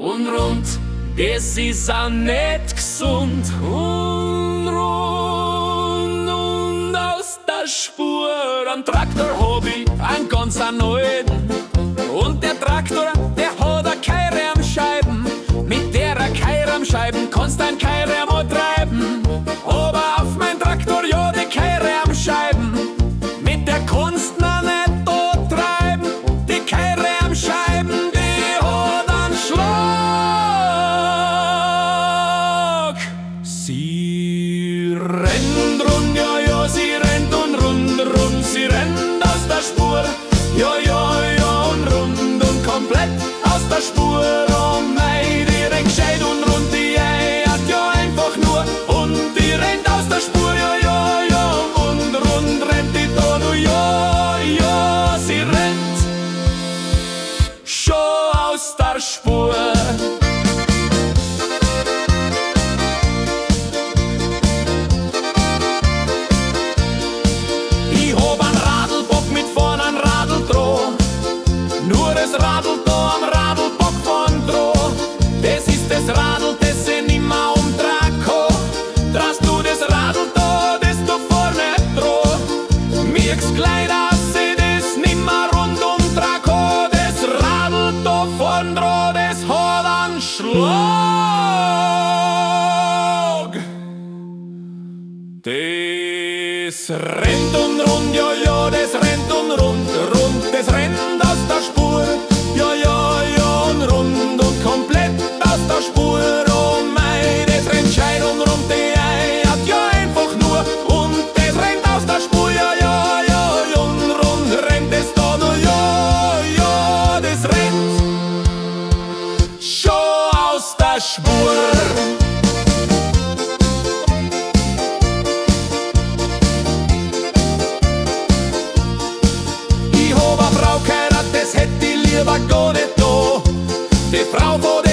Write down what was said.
und rund, das ist auch nicht gesund. Und rund und aus der Spur. Am Traktor hab ich einen ganz alten. Und der Traktor, der hat eine Keilrahmscheiben. Mit der Keilrahmscheiben kannst du einen Keilrahm treiben. Aber auf mein Traktor, ja, die Keilrahmscheiben, mit der kannst du noch nicht treiben. Die Keilrahmscheiben, die hat einen Schlag. Sie rennt rund, ja, ja, sie rennt und rund, rund, sie rennt aus der Spur. Ja, ja, ja, und rund und komplett aus der Spur. Oh mei, die rennt gescheit und rund, die eiert ja einfach nur. Und die rennt aus der Spur, ja, ja, ja, und rund rennt die da, du, ja, ja, sie rennt schon aus der Spur. Ich hab einen Radlbock mit vorn ein Radl dran. Nur das Radl da am Radlbock vorn dran. Das ist das Radl, das ich nimmer umdrehen kann. Drast du das Radl da, das du vorne dran. Merkst gleich, dass ich das nimmer rund umdrehen kann. Das Radl da vorn dran, das hat einen Schlag. Das rennt und rund, ja, ja, das rennt und rund, rund, das rennt aus der Spur. Ja, ja, ja, und rund und komplett aus der Spur. Oh mei, das rennt gescheit und rund, die eiert ja einfach nur. Und das rennt aus der Spur, ja, ja, ja, und rund rennt es da nur, ja, ja, das rennt schon aus der Spur. Das hätte ich lieber gar nicht da. Die Frau,